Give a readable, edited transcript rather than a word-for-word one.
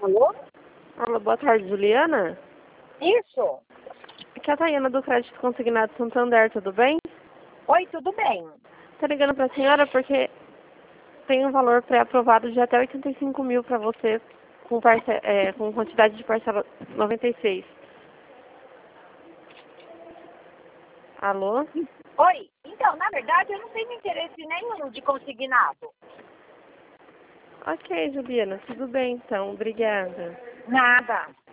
Alô? Alô, boa tarde, Juliana. Isso? Aqui é a Tayana do Crédito Consignado Santander, tudo bem? Oi, tudo bem? Tô ligando pra senhora porque tem um valor pré-aprovado de até 85 mil para você com quantidade de parcela 96. Alô? Oi, então, na verdade, eu não tenho interesse nenhum de consignado. Ok, Juliana, tudo bem então, obrigada. Nada.